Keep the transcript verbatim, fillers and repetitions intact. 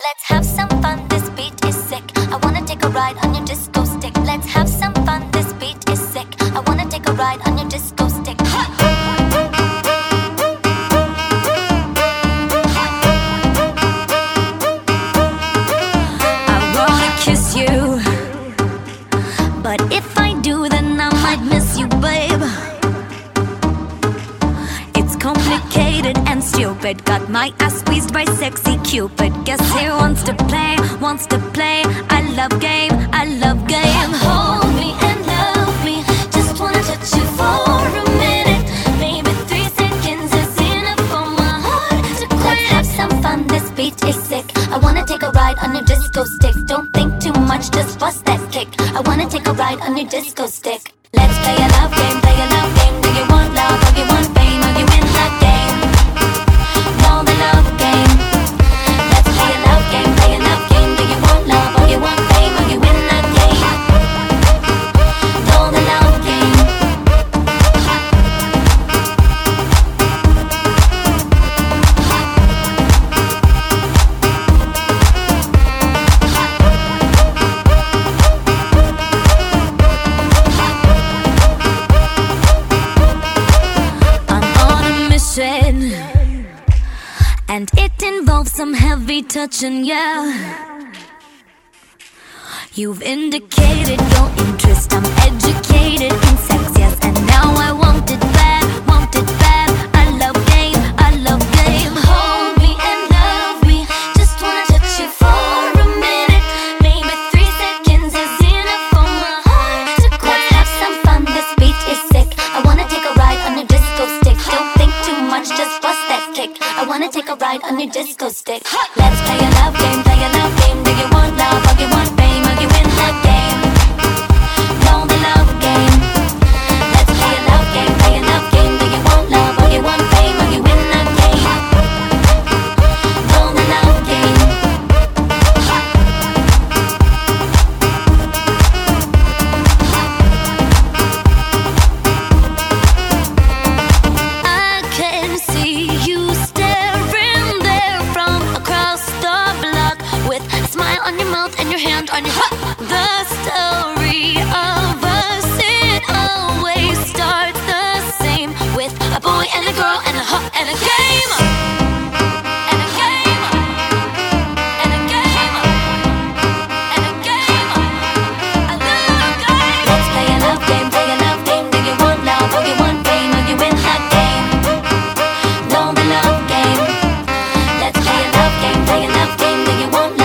Let's have some fun, this beat is sick. I wanna take a ride on your disco stick. Let's have some fun, this beat is sick. I wanna take a ride on your disco stick. I wanna kiss you, but if I do, then I might miss you, babe. It's complicated and stupid. Got my ass squeezed by sexy Cupid. Guess he wants to play, wants to play. I love game, I love game. Hold me and love me. Just wanna touch you for a minute. Maybe three seconds is enough for my heart to quit. Let's have some fun, this beat is sick. I wanna take a ride on your disco stick. Don't think too much, just bust that kick. I wanna take a ride on your disco stick. Let's play a love game, play a love game. Do you want love or you want fame? Or you win the game? Know the love game. Let's play a love game, play a love game. Do you want love or you want fame? Or you win the game? Know the love game. And it involves some heavy touching, yeah. You've indicated your interest. I'm educated in sex, yes. And now I want it bad, want it bad. I love game, I love game. Hold me and love me. Just wanna touch you for a minute. Maybe three seconds is enough for my heart to quit. Let's have some fun, this beat is sick. I wanna take a ride on your disco stick. Don't think too much, just bust that kick. I wanna take a ride on your disco stick. Let's play a love game, play a love game. Do you want love or you want fame? Or you win the game? Know the love game. Let's play a love game, play a love game. Do you want love or you want fame? Or you win the game? Know the love game. I can see you staring there from across the block, with a smile on your mouth and your hand on your heart. The story of us, it always starts the same, with a boy and a girl and a heart and a game. And a game. And a game. And a game. A little game. Let's play a love game, play a love game. Do you want love or you want fame? Or you win that game? Know the love game. Let's play a love game, play a love game. Do you want